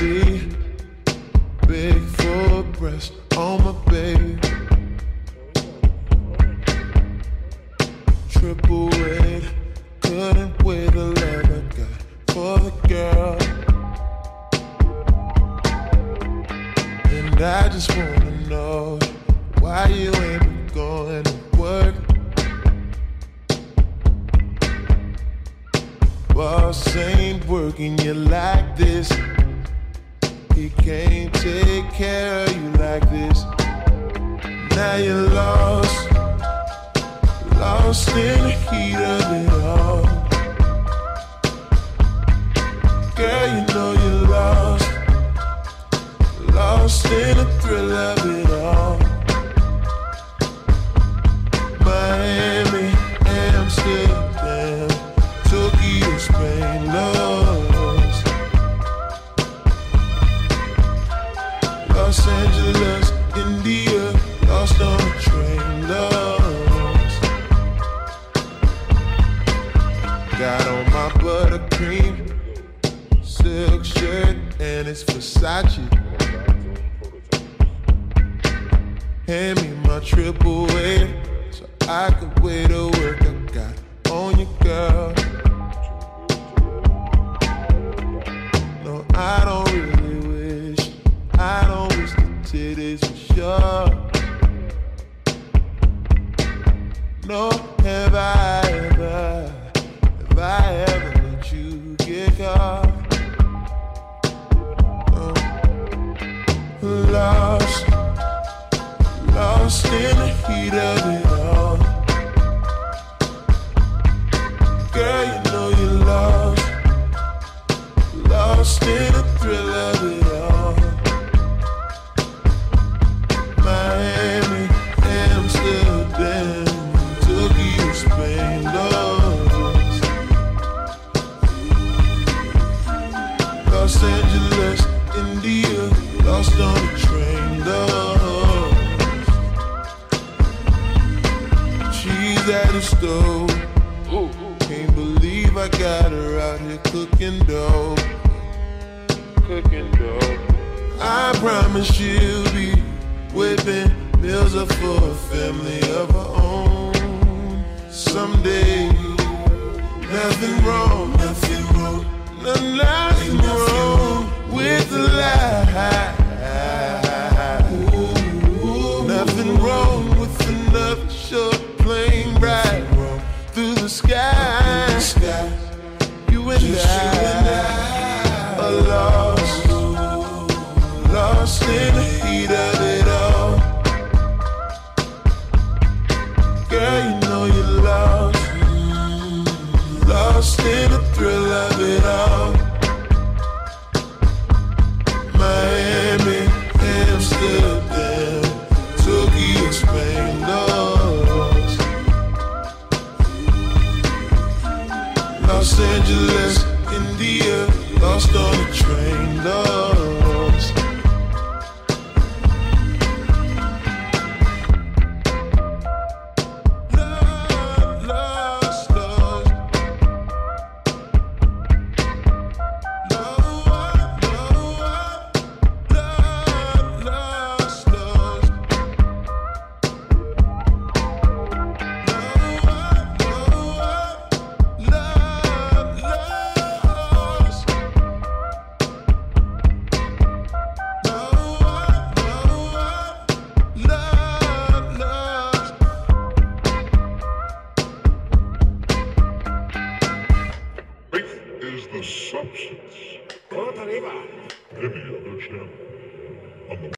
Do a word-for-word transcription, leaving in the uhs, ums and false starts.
baby. Big full breast on my baby. Triple weight, couldn't weigh the love I got for the girl. And I just wanna know why you ain't been going to work. Boss ain't working you like this. He can't take care of you like this. Now you're lost, lost in the heat of it all. Girl, you know you're lost, lost in the thrill of it all. Miami, Amsterdam, Tokyo, Spain, lost. Los Angeles, India, lost on a train, lost. Got on my buttercream silk shirt and it's Versace. Hand me my triple weight so I could weigh the work I got on you, girl. No, I don't really wish, I don't wish the titties were sure. No, have I ever, have I ever let you get caught? Oh. Lost, lost in the heat of it all. Girl, you know you're lost, lost in the thrill of it all. Miami, Amsterdam, Tokyo, Spain, lost. Los Angeles, India, lost on the train, lost. She's at the stove, can't believe I got her out here cooking dough, cooking dough. I promise she'll be whipping meals up for a family of her own someday. Nothing wrong, nothing wrong, no, nothing wrong with the lie. Nothing wrong with another short plane ride through the sky. You and I are lost, lost in the heat of it all. Girl, you know you're lost, lost in the thrill of it all. Miami, Amsterdam, Tokyo, Spain, lost. Los Angeles, India, lost on a train, lost. Lost, lost, lost. Is the substance. Give me a understand.